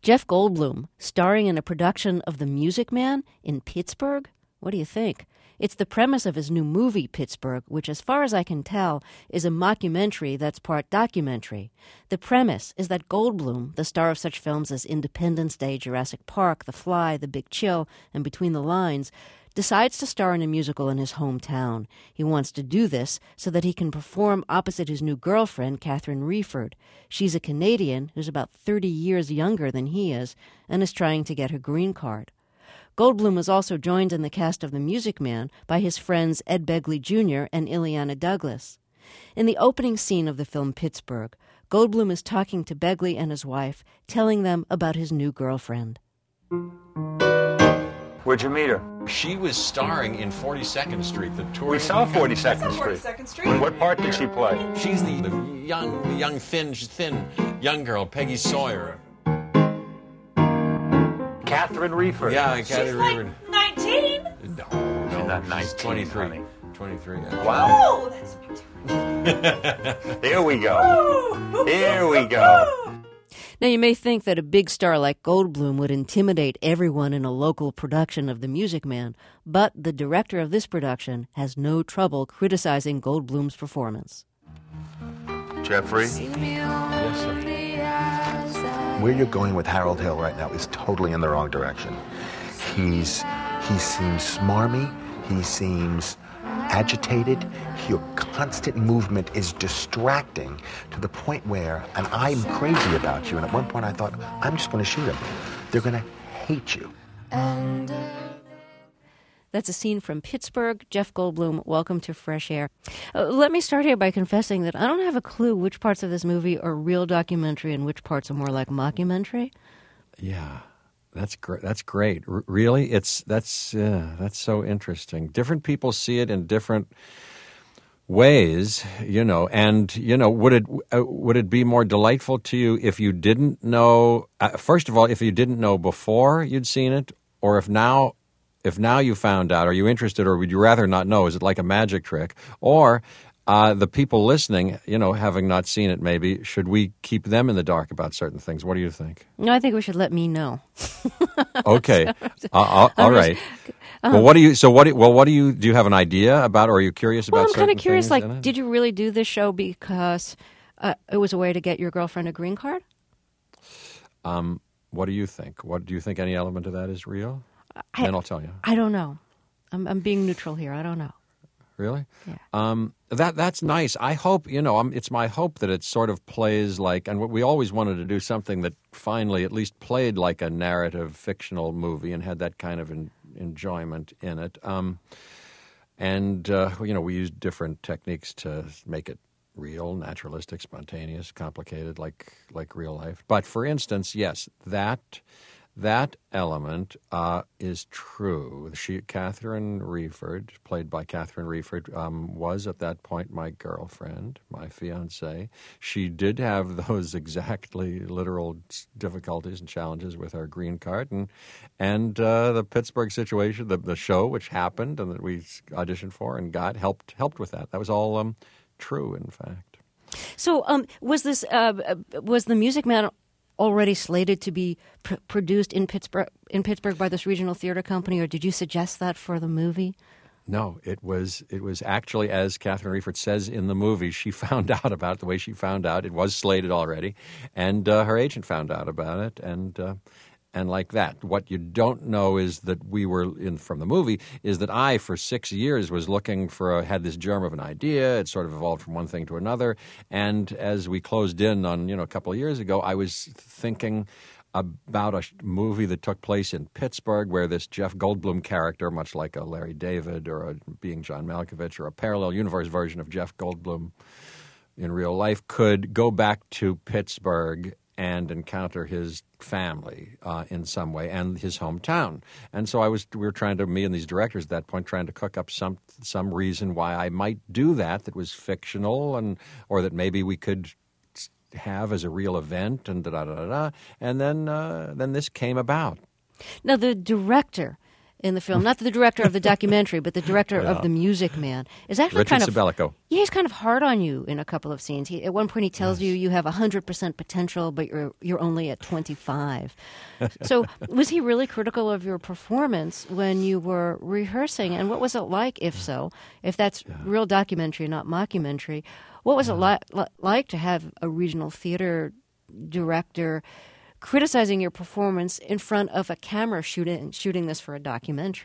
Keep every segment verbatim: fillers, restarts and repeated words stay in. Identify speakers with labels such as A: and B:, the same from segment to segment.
A: Jeff Goldblum, starring in a production of The Music Man in Pittsburgh? What do you think? It's the premise of his new movie, Pittsburgh, which, as far as I can tell, is a mockumentary that's part documentary. The premise is that Goldblum, the star of such films as Independence Day, Jurassic Park, The Fly, The Big Chill, and Between the Lines, decides to star in a musical in his hometown. He wants to do this so that he can perform opposite his new girlfriend, Catherine Reeford. She's a Canadian who's about thirty years younger than he is and is trying to get her green card. Goldblum is also joined in the cast of The Music Man by his friends Ed Begley Junior and Illeana Douglas. In the opening scene of the film Pittsburgh, Goldblum is talking to Begley and his wife, telling them about his new girlfriend.
B: Where'd you meet her?
C: She was starring in forty-second Street, the tour.
B: We saw forty-second Street.
D: forty-second Street.
B: What part did she play?
C: She's the, the young, the young, thin, thin young girl, Peggy Sawyer.
B: Catherine Reeford.
C: Yeah,
D: She's
C: Catherine
D: like
C: Reeford.
D: nineteen.
C: No, no,
B: She's not
C: she's
B: nineteen,
C: twenty-three.
B: honey.
C: twenty-three. Yeah.
B: Wow.
D: Oh, that's big.
B: Here we go. Here we go.
A: Now, you may think that a big star like Goldblum would intimidate everyone in a local production of The Music Man, but the director of this production has no trouble criticizing Goldblum's performance.
E: Jeffrey?
C: Yes, sir.
E: Where you're going with Harold Hill right now is totally in the wrong direction. He's, he seems smarmy, he seems agitated, your constant movement is distracting to the point where, and I'm crazy about you, and at one point I thought, I'm just going to shoot him. They're going to hate you.
A: That's a scene from Pittsburgh. Jeff Goldblum, welcome to Fresh Air. Uh, let me start here by confessing that I don't have a clue which parts of this movie are real documentary and which parts are more like mockumentary.
F: Yeah, that's great. That's great. R- really, it's that's uh, that's so interesting. Different people see it in different ways, you know. And you know, would it uh, would it be more delightful to you if you didn't know? Uh, first of all, if you didn't know before you'd seen it, or if now. If now you found out, are you interested, or would you rather not know? Is it like a magic trick? Or uh, the people listening, you know, having not seen it maybe, should we keep them in the dark about certain things? What do you think?
A: No, I think we should let me know.
F: Okay. uh, uh, all right.
A: Um,
F: well, what do you, so what do, well, what do you, do you have an idea about, or are you curious about
A: Well, I'm
F: certain
A: kind of curious,
F: things in
A: like,
F: it?
A: did you really do this show because uh, it was a way to get your girlfriend a green card?
F: Um, what do you think? What do you think any element of that is real?
A: I,
F: then I'll tell you.
A: I don't know. I'm, I'm being neutral here. I don't know.
F: Really?
A: Yeah.
F: Um, that that's nice. I hope, you know, um, it's my hope that it sort of plays like, and we always wanted to do something that finally at least played like a narrative fictional movie and had that kind of en- enjoyment in it. Um, and, uh, you know, we used different techniques to make it real, naturalistic, spontaneous, complicated, like like real life. But for instance, yes, that... That element uh, is true. She, Catherine Reeford, played by Catherine Reeford, um, was at that point my girlfriend, my fiancée. She did have those exactly literal difficulties and challenges with our green card, and and uh, the Pittsburgh situation, the the show which happened and that we auditioned for and got helped helped with that. That was all um, true, in fact.
A: So, um, was this uh, was the Music Man already slated to be pr- produced in Pittsburgh in Pittsburgh by this regional theater company, or did you suggest that for the movie?
F: No, it was it was actually, as Catherine Reeford says in the movie, she found out about it the way she found out. It was slated already, and uh, her agent found out about it, and uh, and like that. What you don't know is that we were in from the movie is that I, for six years, was looking for a, had this germ of an idea. It sort of evolved from one thing to another, and as we closed in on you know a couple of years ago, I was thinking about a movie that took place in Pittsburgh where this Jeff Goldblum character, much like a Larry David or a Being John Malkovich or a parallel universe version of Jeff Goldblum in real life, could go back to Pittsburgh and encounter his family uh, in some way and his hometown. And so I was, we were trying to, me and these directors at that point, trying to cook up some some reason why I might do that that was fictional and or that maybe we could have as a real event and da da da da. And then uh, then this came about.
A: Now, the director in the film. Not the director of the documentary, but the director
F: Yeah.
A: of The Music Man. Is actually
F: Richard
A: kind of
F: Sibelico.
A: Yeah, he's kind of hard on you in a couple of scenes. He, at one point, he tells you you have one hundred percent potential, but you're you're only at twenty-five. So was he really critical of your performance when you were rehearsing? And what was it like, if so, if that's real documentary, not mockumentary, what was it li- li- like to have a regional theater director criticizing your performance in front of a camera shooting shooting this for a documentary?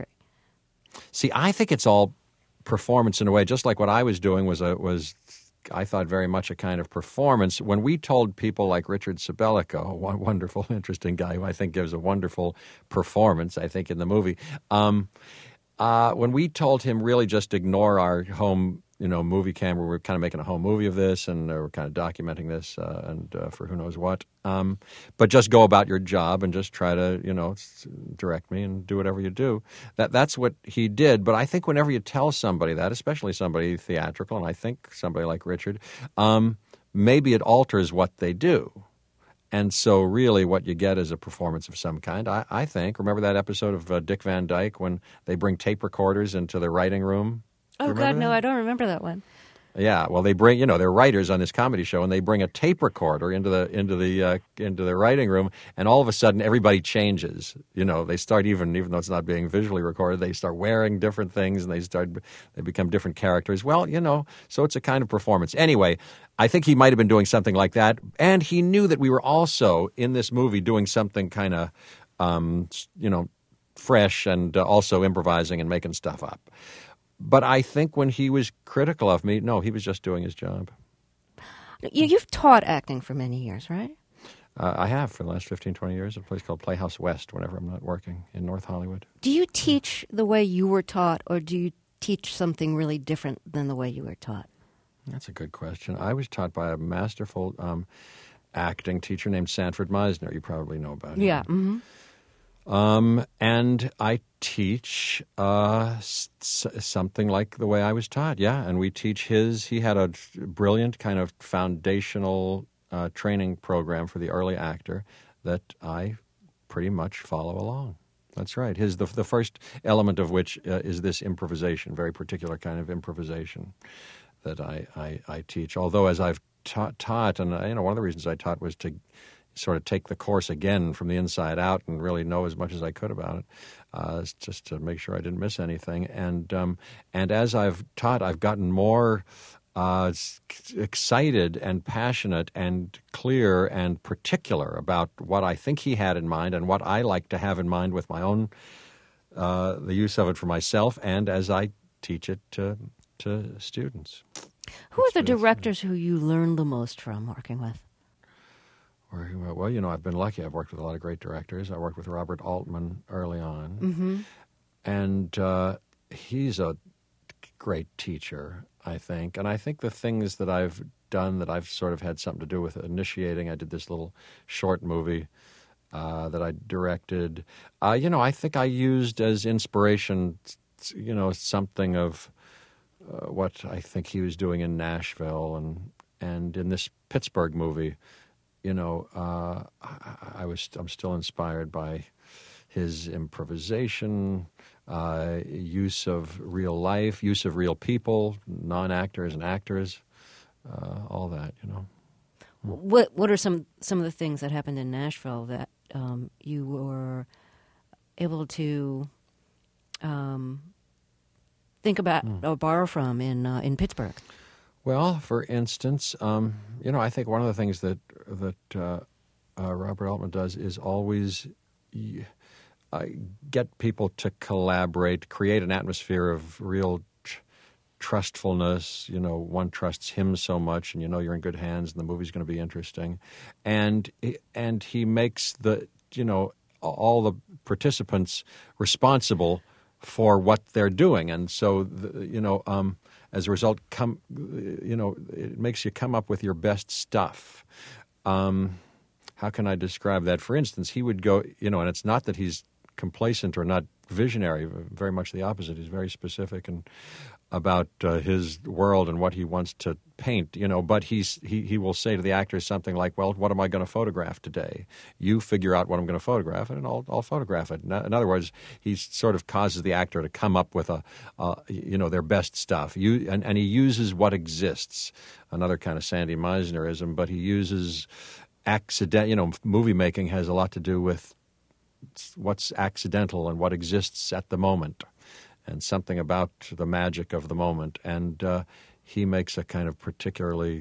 F: See, I think it's all performance in a way, just like what I was doing was a was I thought very much a kind of performance. When we told people like Richard Sibelico, one wonderful, interesting guy who I think gives a wonderful performance, I think, in the movie, um, uh, when we told him really just ignore our home, you know, movie camera, we're kind of making a home movie of this, and uh, we're kind of documenting this, uh, and uh, for who knows what. Um, but just go about your job and just try to, you know, s- direct me and do whatever you do. That that's what he did. But I think whenever you tell somebody that, especially somebody theatrical, and I think somebody like Richard, um, maybe it alters what they do. And so really what you get is a performance of some kind, I, I think. Remember that episode of uh, Dick Van Dyke when they bring tape recorders into the writing room?
A: Oh,
F: Remember
A: God, no,
F: that?
A: I don't remember that one.
F: Yeah, well, they bring, you know, they're writers on this comedy show, and they bring a tape recorder into the into the uh, into the writing room, and all of a sudden, everybody changes. You know, they start even even though it's not being visually recorded, they start wearing different things, and they start they become different characters. Well, you know, so it's a kind of performance. Anyway, I think he might have been doing something like that, and he knew that we were also in this movie doing something kind of, um, you know, fresh and uh, also improvising and making stuff up. But I think when he was critical of me, no, he was just doing his job.
A: You, you've taught acting for many years, right?
F: Uh, I have for the last fifteen, twenty years at a place called Playhouse West whenever I'm not working in North Hollywood.
A: Do you teach the way you were taught, or do you teach something really different than the way you were taught?
F: That's a good question. I was taught by a masterful um, acting teacher named Sanford Meisner. You probably know about him.
A: Yeah. Mm-hmm.
F: Um, and I teach uh, s- something like the way I was taught, yeah. And we teach his. He had a brilliant kind of foundational uh, training program for the early actor that I pretty much follow along. That's right. His the the first element of which uh, is this improvisation, very particular kind of improvisation that I I, I teach. Although as I've taught, taught, and you know, one of the reasons I taught was to sort of take the course again from the inside out and really know as much as I could about it, uh, just to make sure I didn't miss anything. And um, and as I've taught, I've gotten more uh, excited and passionate and clear and particular about what I think he had in mind and what I like to have in mind with my own, uh, the use of it for myself and as I teach it to, to students.
A: Who are the directors who you learned the most from working with?
F: Well, you know, I've been lucky. I've worked with a lot of great directors. I worked with Robert Altman early on.
A: Mm-hmm.
F: And uh, he's a great teacher, I think. And I think the things that I've done that I've sort of had something to do with initiating, I did this little short movie uh, that I directed. Uh, you know, I think I used as inspiration, you know, something of uh, what I think he was doing in Nashville and and in this Pittsburgh movie. You know, uh, I, I was I'm still inspired by his improvisation, uh, use of real life, use of real people, non-actors and actors, uh, all that. You know.
A: What What are some some of the things that happened in Nashville that um, you were able to um, think about
F: Hmm.
A: or borrow from in uh, in Pittsburgh?
F: Well, for instance, um, you know, I think one of the things that that uh, uh, Robert Altman does is always uh, get people to collaborate, create an atmosphere of real tr- trustfulness. You know, one trusts him so much, and you know you're in good hands, and the movie's going to be interesting. And and he makes the you know all the participants responsible for what they're doing, and so the, you know. Um, As a result, come you know, it makes you come up with your best stuff. Um, how can I describe that? For instance, he would go, you know, and it's not that he's complacent or not visionary. Very much the opposite. He's very specific and about uh, his world and what he wants to paint, you know, but he's, he, he will say to the actors something like, well, what am I going to photograph today? You figure out what I'm going to photograph, and I'll, I'll photograph it. In, in other words, he sort of causes the actor to come up with, a, uh, you know, their best stuff. You, and, and he uses what exists, another kind of Sandy Meisnerism, but he uses accident, you know, movie making has a lot to do with what's accidental and what exists at the moment, and something about the magic of the moment. And uh, he makes a kind of particularly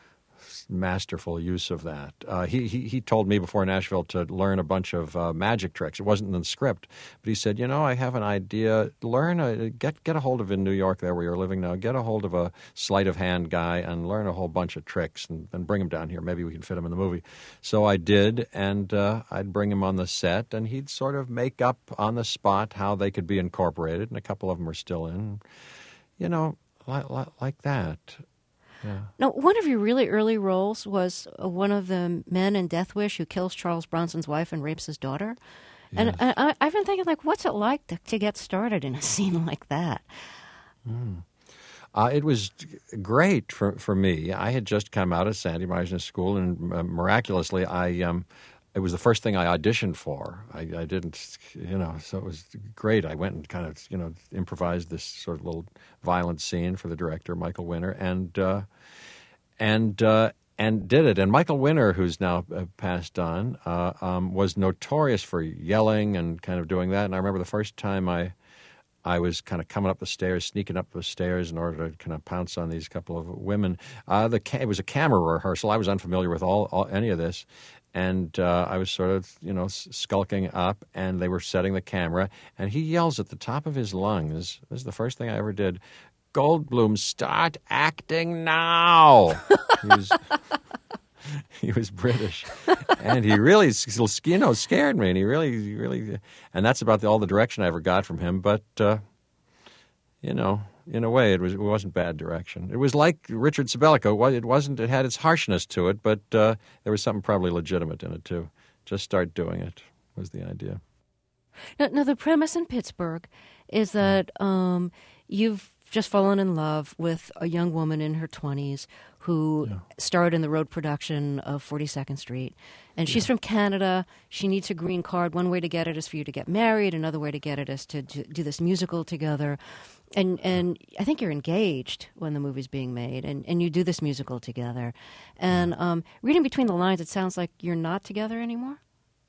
F: masterful use of that. Uh, he, he he told me before Nashville to learn a bunch of uh, magic tricks. It wasn't in the script, but he said, you know, I have an idea. Learn, a, get get a hold of in New York, there where you're living now, get a hold of a sleight of hand guy and learn a whole bunch of tricks and, and bring him down here. Maybe we can fit him in the movie. So I did, and uh, I'd bring him on the set, and he'd sort of make up on the spot how they could be incorporated, and a couple of them are still in. You know, like, like that. Yeah.
A: Now, one of your really early roles was uh, one of the men in Death Wish who kills Charles Bronson's wife and rapes his daughter.
F: Yes.
A: And I, I've been thinking, like, what's it like to, to get started in a scene like that?
F: Mm. Uh, it was great for, for me. I had just come out of Sandy Meisner School, and uh, miraculously, I um, it was the first thing I auditioned for. I, I didn't, you know, so it was great. I went and kind of, you know, improvised this sort of little violent scene for the director, Michael Winner, and uh, and uh, and did it. And Michael Winner, who's now uh, passed on, uh, um, was notorious for yelling and kind of doing that. And I remember the first time I I was kind of coming up the stairs, sneaking up the stairs in order to kind of pounce on these couple of women. Uh, the ca- it was a camera rehearsal. I was unfamiliar with all, all any of this. And uh, I was sort of, you know, skulking up, and they were setting the camera. And he yells at the top of his lungs, this is the first thing I ever did, Goldblum, start acting now. he, was, he was British. And he really, you know, scared me. And he really, really, and that's about the, all the direction I ever got from him. But, uh, you know, in a way, it was it wasn't bad direction. It was like Richard Sabelico. It wasn't. It had its harshness to it, but uh, there was something probably legitimate in it too. Just start doing it was the idea.
A: Now, now the premise in Pittsburgh is that um, you've just fallen in love with a young woman in her twenties who yeah. starred in the road production of forty-second Street. And she's yeah. from Canada. She needs a green card. One way to get it is for you to get married. Another way to get it is to do, do this musical together. And and I think you're engaged when the movie's being made, and, and you do this musical together. And um, reading between the lines, it sounds like you're not together anymore?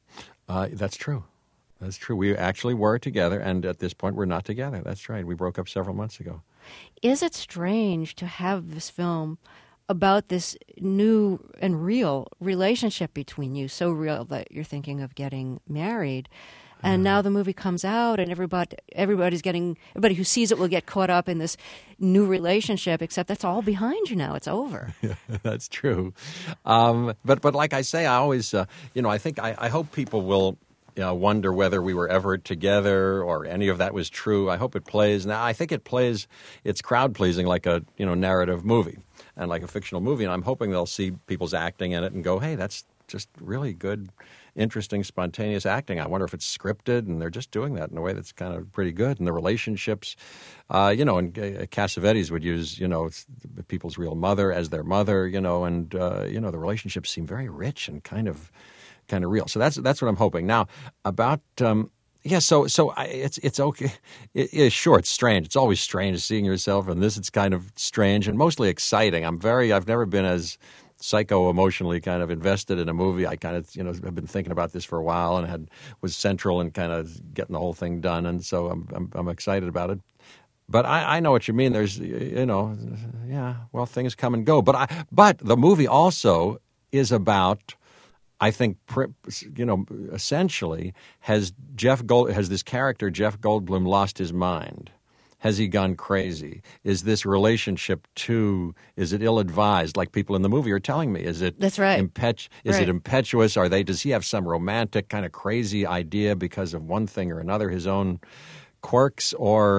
F: Uh, that's true. That's true. We actually were together, and at this point, we're not together. That's right. We broke up several months ago.
A: Is it strange to have this film about this new and real relationship between you, so real that you're thinking of getting married? And now the movie comes out, and everybody, everybody's getting, everybody who sees it will get caught up in this new relationship. Except that's all behind you now; it's over.
F: Yeah, that's true. Um, but but like I say, I always, uh, you know, I think I, I hope people will you know, wonder whether we were ever together or any of that was true. I hope it plays. Now I think it plays. It's crowd pleasing, like a you know narrative movie and like a fictional movie. And I'm hoping they'll see people's acting in it and go, "Hey, that's just really good." Interesting, spontaneous acting. I wonder if it's scripted, and they're just doing that in a way that's kind of pretty good. And the relationships, uh, you know, and uh, Cassavetes would use, you know, people's real mother as their mother, you know, and uh, you know, the relationships seem very rich and kind of, kind of real. So that's that's what I'm hoping. Now about. Um, Yeah, so so I, it's it's okay. It, it, sure, it's strange. It's always strange seeing yourself, and this it's kind of strange and mostly exciting. I'm very. I've never been as psycho-emotionally kind of invested in a movie. I kind of, you know, have been thinking about this for a while and had was central in kind of getting the whole thing done, and so I'm I'm, I'm excited about it. But I, I know what you mean. There's, you know, yeah, well, things come and go. But I but the movie also is about, I think, you know, essentially has Jeff Gold has this character Jeff Goldblum lost his mind. Has he gone crazy? Is this relationship too, is it ill-advised, like people in the movie are telling me? Is it
A: That's right.
F: Impet- is
A: right.
F: it impetuous? Are they? Does he have some romantic kind of crazy idea because of one thing or another, his own quirks? Or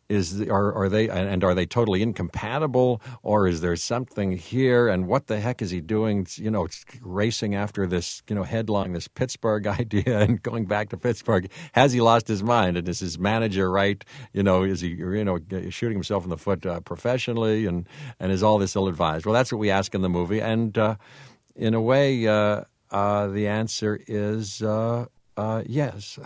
F: is the, are are they and are they totally incompatible, or is there something here? And what the heck is he doing? You know, racing after this, you know, headlong this Pittsburgh idea and going back to Pittsburgh. Has he lost his mind? And is his manager right? You know, is he you know shooting himself in the foot uh, professionally? And and is all this ill advised? Well, that's what we ask in the movie, and uh, in a way, uh, uh, the answer is. Uh, Uh, yes,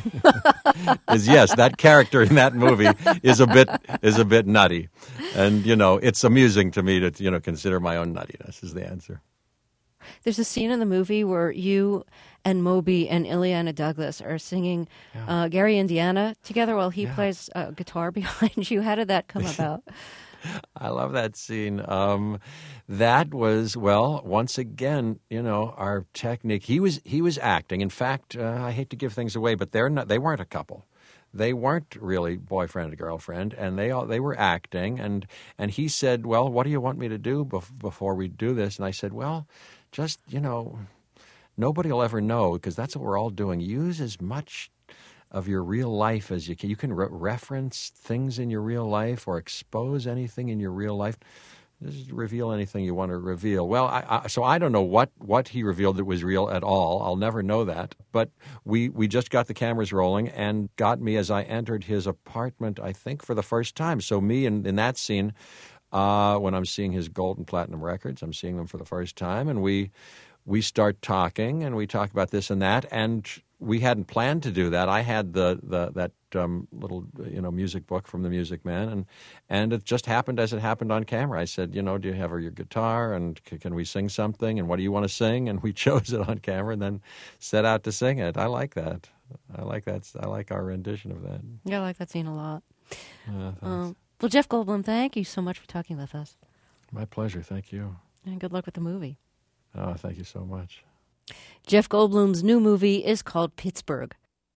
F: is yes. That character in that movie is a bit is a bit nutty, and you know it's amusing to me to you know consider my own nuttiness. Is the answer.
A: There's a scene in the movie where you and Moby and Ileana Douglas are singing
F: Yeah.
A: uh, Gary Indiana together while he
F: Yeah.
A: plays uh, guitar behind you. How did that come about?
F: I love that scene. Um, that was well, once again, you know, our technique. He was he was acting. In fact, uh, I hate to give things away, but they're not. They weren't a couple. They weren't really boyfriend and girlfriend, and they all they were acting. And and he said, "Well, what do you want me to do bef- before we do this?" And I said, "Well, just you know, nobody will ever know because that's what we're all doing. Use as much." Of your real life as you can. You can re- reference things in your real life or expose anything in your real life. Just reveal anything you want to reveal. Well, I, I, so I don't know what, what he revealed that was real at all. I'll never know that. But we, we just got the cameras rolling and got me as I entered his apartment, I think, for the first time. So me in, in that scene, uh, when I'm seeing his gold and platinum records, I'm seeing them for the first time. And we we start talking and we talk about this and that. And we hadn't planned to do that. I had the, the that um, little you know music book from the Music Man, and and it just happened as it happened on camera. I said, you know, do you have your guitar, and c- can we sing something, and what do you want to sing? And we chose it on camera, and then set out to sing it. I like that. I like that. I like our rendition of that.
A: Yeah, I like that scene a lot.
F: Uh, thanks.
A: Um, well, Jeff Goldblum, thank you so much for talking with us,
F: My pleasure. Thank you.
A: and good luck with the movie.
F: Oh, thank you so much.
A: Jeff Goldblum's new movie is called Pittsburgh.